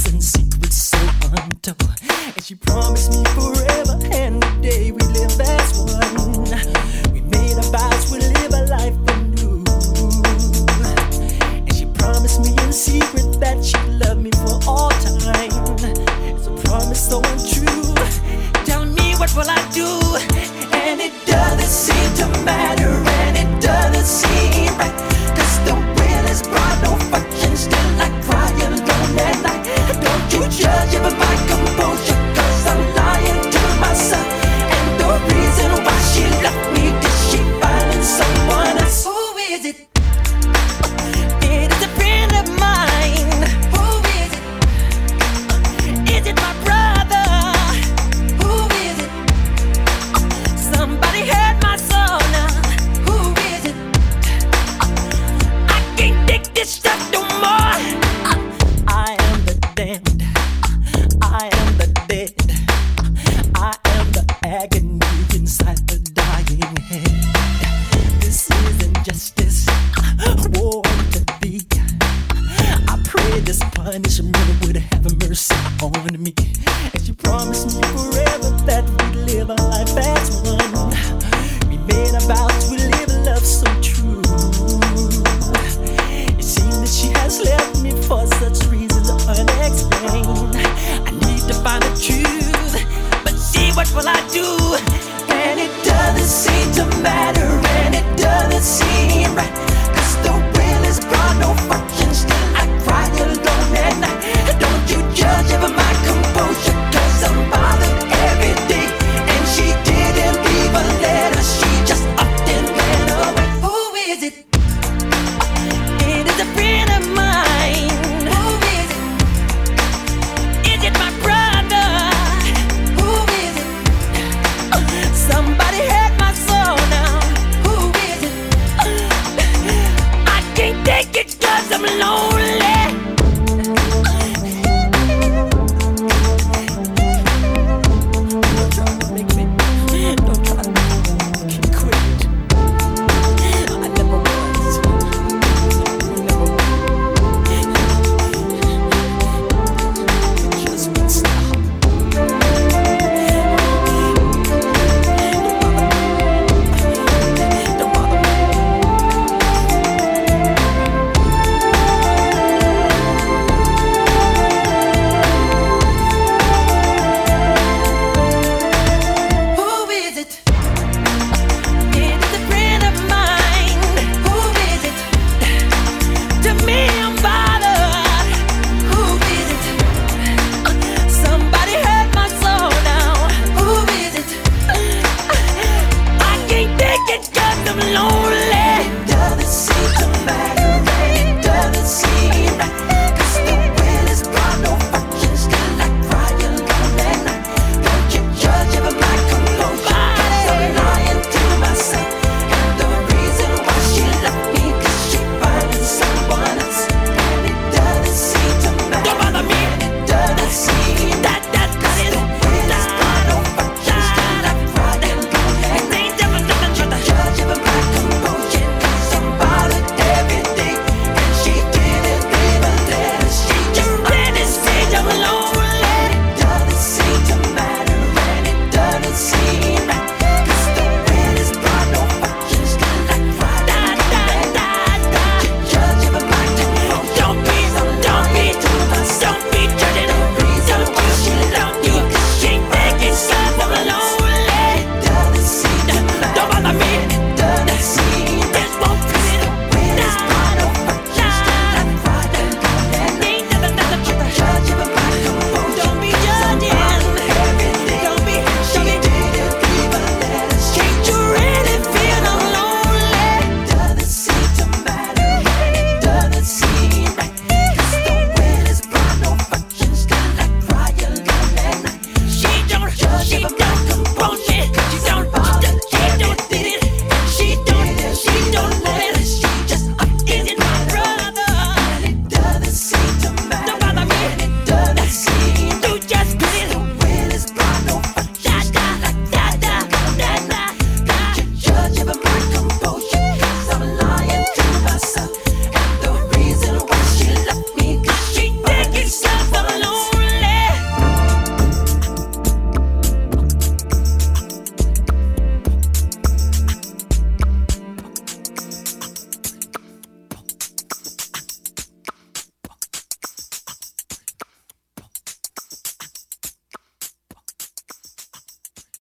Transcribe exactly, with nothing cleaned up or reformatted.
promise and secrets so untold. And she promised me forever and the day we live as one. We made a vows we live a life anew. And she promised me in secret that she'd love me for all time. It's a promise so untrue. Tell me, what will I do? And it doesn't seem to matter, and it doesn't seem right. Cause the will is brought no fortune, still I cry alone at night. Don't you judge it by my composure, cause I'm lying to myself. And the reason why she left me, did she find someone else? Who is it? It is a friend of mine. Who is it? Is it my brother? Who is it? Somebody hurt my soul now. Who is it? I can't take this stuff no more. I am the damned. I am the dead. I am the agony inside the dying head. This isn't justice. War to be. I pray this punishment would have mercy on me. And she promised me forever that we'd live a life as one. We made a vow to live a love so true. It seems that she has left me for such reasons unexplained. I need to find the truth, but see, what will I do? And it doesn't seem to matter, and it doesn't seem right.